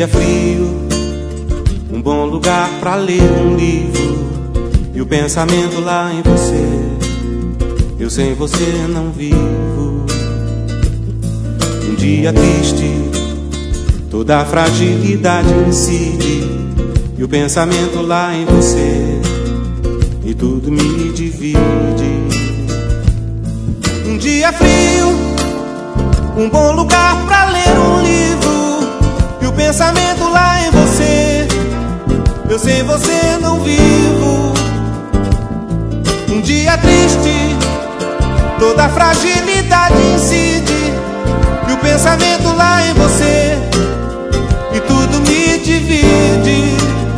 dia frio, um bom lugar pra ler um livro, e o pensamento lá em você. Eu sem você não vivo. Um dia triste, toda a fragilidade incide, e o pensamento lá em você, e tudo me divide. Um dia frio, um bom lugar pra ler um livro, e o pensamento lá em você. Eu sem você não vivo. Um dia triste, toda a fragilidade incide, e o pensamento lá em você, e tudo me divide.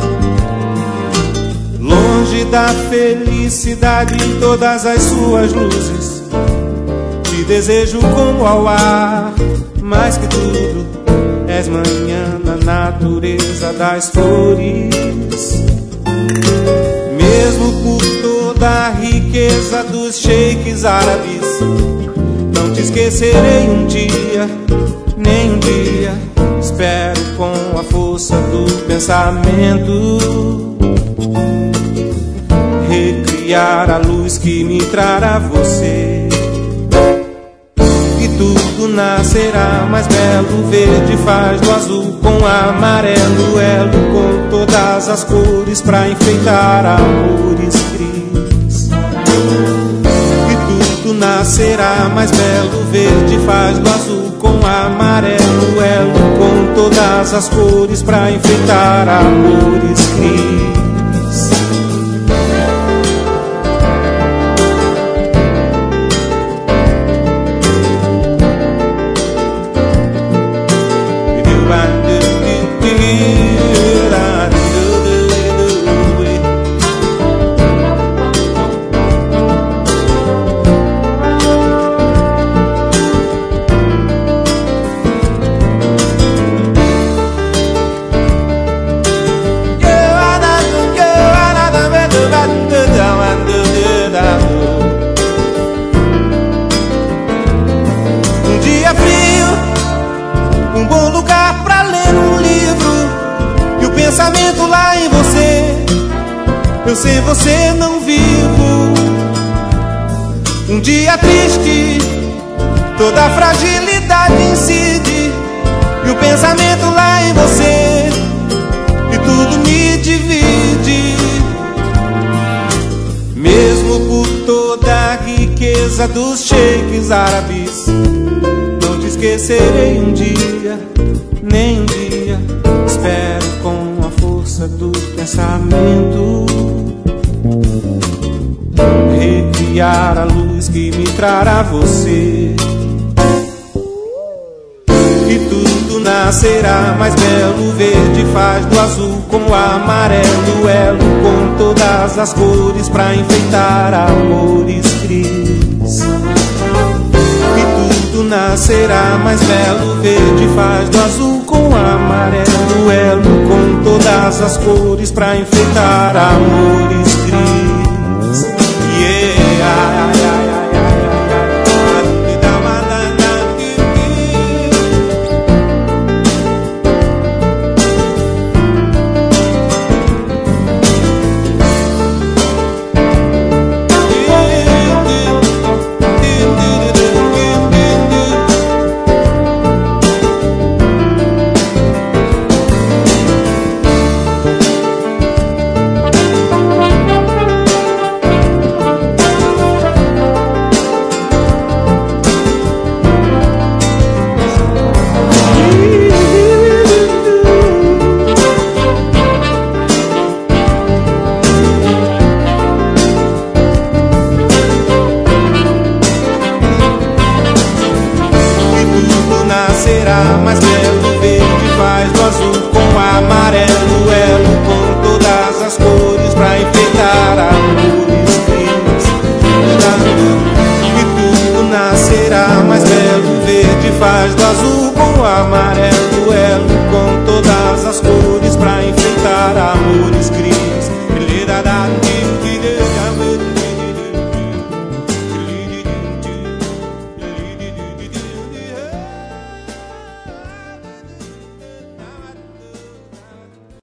Longe da felicidade em todas as suas luzes, te desejo como ao ar, mais que tudo, és manhã na natureza das flores. Mesmo por toda a riqueza dos sheiks árabes, não te esquecerei um dia, nem um dia. Espero com a força do pensamento recriar a luz que me trará você. E tudo nascerá mais belo, verde faz do azul com amarelo, elo com todas as cores pra enfeitar amores cris. E tudo nascerá mais belo, verde faz do azul com amarelo, elo com todas as cores pra enfeitar amores cris. Pensamento lá em você, eu sem você não vivo. Um dia triste, toda a fragilidade incide, e o pensamento lá em você, e tudo me divide. Mesmo por toda a riqueza dos sheiks árabes, não te esquecerei um dia, nem um dia. Espero com a força do pensamento recriar a luz que me trará você. E tudo nascerá mais belo, verde faz do azul com o amarelo, elo com todas as cores pra enfeitar amores cris. E tudo nascerá mais belo, verde faz do azul com o amarelo, elo com todas as cores pra enfeitar amores cris. Yeah. Será mais belo, verde faz do azul com amarelo, elo com todas as cores pra enfeitar amores cris. E tudo nascerá mais belo, verde faz do azul com amarelo, elo com todas as cores pra enfeitar amores.